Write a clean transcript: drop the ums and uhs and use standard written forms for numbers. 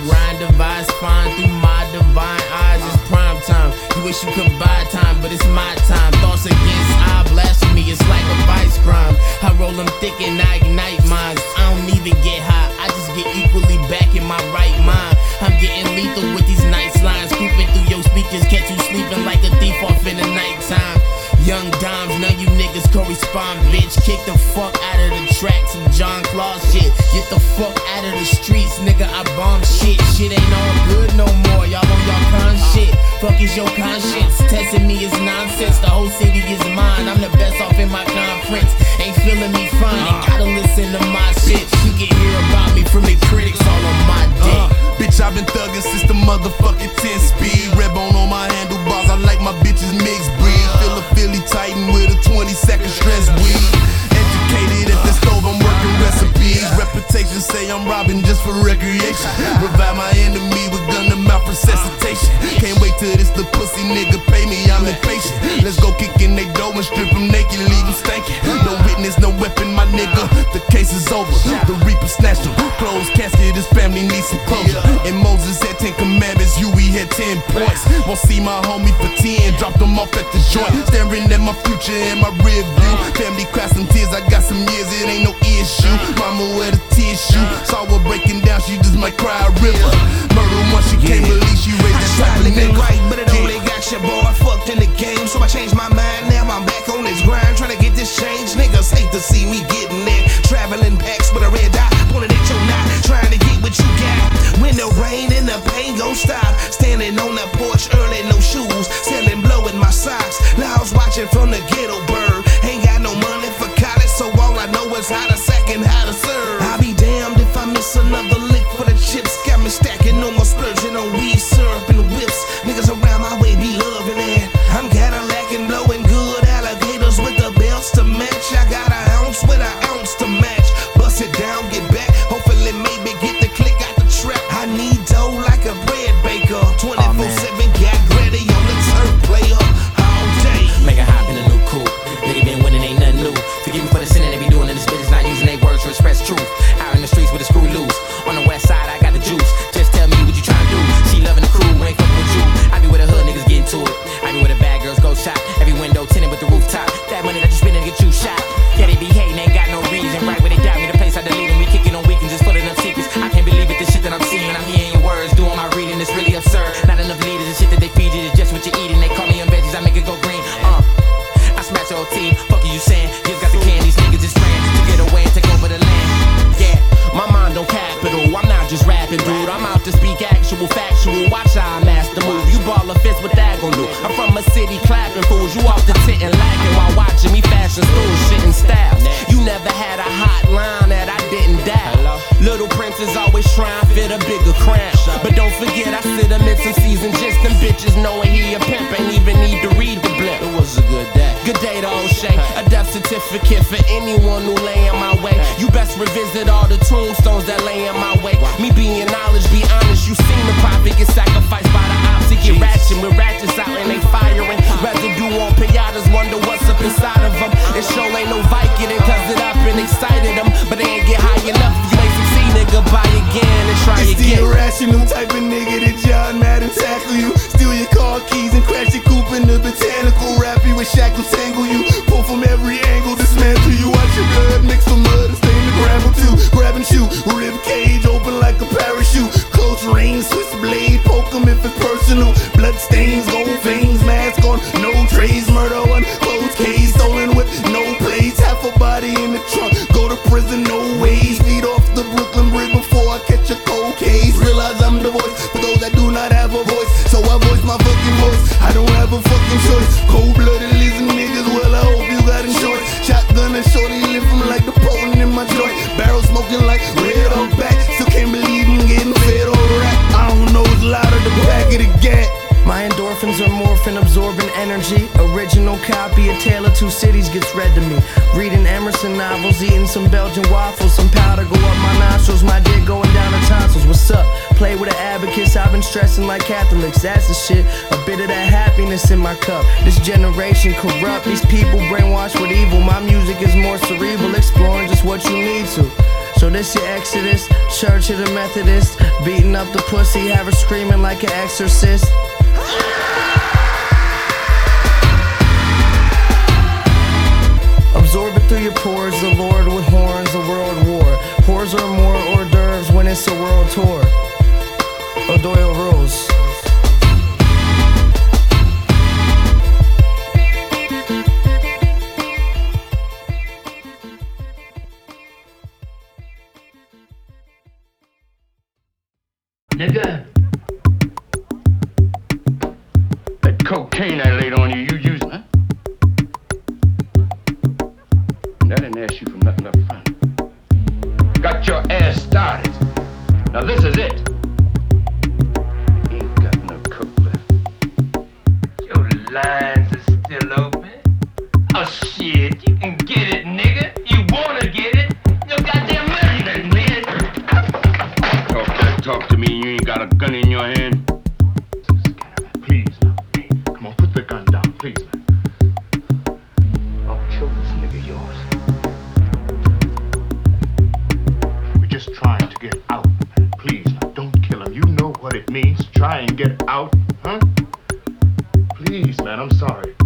grind device, fine through my divine eyes. It's prime time. You wish you could buy time, but it's my time. Thoughts against I blasphemy, it's like a vice crime. I roll them thick and I ignite minds. I don't even get high, I just get equally back in my right mind. I'm getting lethal with these nice lines, creeping through your speakers, catch you sleeping like a thief off in the nighttime. Young dimes, none you niggas correspond, bitch. Kick the fuck out of the tracks of John Claude shit. Get the fuck out of the streets, nigga, I bomb shit. Shit ain't all good no more, y'all on y'all con shit. Fuck is your conscience, testing me is nonsense. The whole city is mine, I'm the best off in my conference. Ain't feeling me fine, ain't gotta listen to my shit. You can hear about me from the critics all on my dick. Bitch, I've been thugging since the motherfucking 10 speed. Redbone on my handlebars, I like my bitches mixed breed. Feel a Philly Titan with a 22nd stress weed. Educated at the stove, I'm working recipes. Reputation say I'm robbing just for recreation. Revive my enemy with gun to mouth resuscitation. Can't wait till this the pussy nigga pay me, I'm impatient. Let's go kick in they dough and strip them naked, leave them stankin'. No witness, no weapon, my nigga, the case is over. The Reaper snatched him, closed casket, his family needs some closure. And Moses had 10 commandments, Huey had 10 points. Won't see my homie for 10, dropped them off at the joint. Staring at my future and my rear view. Family cry some tears, I got some years, it ain't no issue. Mama wear the tissue, saw her breaking down, she just might cry a river. Murder once she can't believe she raised that type of nigga. Right, but it only got your boy fucked in the game, so I changed my mind. Now I'm back on this grind, trying to get this change. Niggas hate to see me getting there. Traveling packs with a red dot, pointed at your knot, trying to get what you got. When the rain and the pain gon' stop, standing on the porch early, no shoes, selling blow in my socks. Loud's watching from the ghetto bird. Ain't got no money for college, so all I know is how to sack and how to serve. I'll be damned if I miss another lick for the chips. Got me stacking no more splurging on weed, syrup, and whips. Niggas around my way be loving it. I'm Cadillac and blowing good. Alligators with the belts to match. I got an ounce with an ounce to match. Bust it down, get back. Hopefully maybe get the click out the trap. I need dough like a bread baker. 24/7 got ready on the turf player all day. Make a hop in a new coupe. Nigga been winning, ain't nothing new. Forgive me for the sin they be doing in this business, not using their words to express truth. Out in the streets with a screw loose. On the west side, I got the juice. Just tell me what you tryna do. She loving the crew, ain't fucking with you. I be with the hood, niggas getting to it. I be with the bad girls, go shop. Every window tinted with the rooftop. That money that you spending to get you shot. Yeah, they be hating, ain't got no reason. Right where they doubt me, the place I delete them. We kicking on weekends, just putting up secrets. I can't believe it, the shit that I'm seeing. I'm hearing your words, doing my reading, it's really absurd. Not enough leaders, the shit that they feed you is just what you're eating. They call me on veggies, I make it go green. I smash your whole team, fuck you saying. Just got the can, these niggas just ran to get away and take over the land. Yeah, my mind on capital, I'm not just rapping, dude. I'm out to speak actual, factual. Watch how I master move. You ball a fist, what that gon' do? I'm from a city clapping fools. You off the tent and lacking while watching me fashion schools, shit in style. You never had a hot line that I didn't dial. Little Prince is always trying to fit a bigger crown. But don't forget, I sit amid some seasons. Just them bitches knowing he a pimp. Ain't even need to read the blimp. It was a good day. Good day to O'Shea. A death certificate for anyone who lay in my way. You best revisit all the tombstones that lay in my way. Me being knowledge, be honest. You seen the prophet get sacrificed by the ops. He get ratchet with ratchets out and they firing. Residue on pinatas, wonder what's up inside of them. It sure ain't no Vicodin, cause it up and excited them. But they ain't get high enough. If you ain't succeed, nigga, buy again and try it's again. The irrational type of nigga that John Madden tackle you. Steal your car keys and crash your coupe in the botanical. Wrap you with shackles, tangle you. Pull from every angle, dismantle you. Watch your blood mix with mud and stain the gravel too. Grab and shoot, rib cage open like a parachute. Close range, Swiss blade, poke 'em if it's personal. Blood stains, gold veins, mask on, no trace. Murder on closed case, stolen with no plates. Half a body in the trunk, go to prison, no ways. Feet off the Brooklyn Bridge before I catch a cold case. Realize I'm the voice for those that do not have a voice. So I voice my fucking voice, I don't have a fucking choice. Cold-blooded lizard niggas, well I hope you got insurance. Shotgun and shorty living like the potent in my joint. Barrel smoking like red on back, still can't believe I'm getting fed on rap. I don't know, it's louder the back of the gat. My endorphins are morphing, absorbing energy. Original copy of Tale of Two Cities gets read to me. Reading Emerson novels, eating some Belgian waffles. Some powder go up my nostrils, my dick going down the tonsils. What's up? Play with an abacus, I've been stressing like Catholics. That's the shit, a bit of that happiness in my cup. This generation corrupt, these people brainwashed with evil. My music is more cerebral, exploring just what you need to. So this your Exodus, Church of the Methodist, beating up the pussy, have her screaming like an exorcist. Absorb it through your pores, the Lord with horns, the world war. Whores are more hors d'oeuvres when it's a world tour. O'Doyle rules. Nigga, that cocaine I laid on you, you used, huh? And I didn't ask you for nothing up front. Got your ass started. Now this is it. Ain't got no coke left. Your lines are still open. Oh shit, you can get it, nigga. You wanna get it? Your goddamn money then, man. Talk to me, you ain't got a gun in your hand. Please, now. Hey, come on, put the gun down, please, man. I'll kill this nigga yours. We're just trying to get out, man. Please, now, don't kill him. You know what it means to try and get out, huh? Please, man, I'm sorry.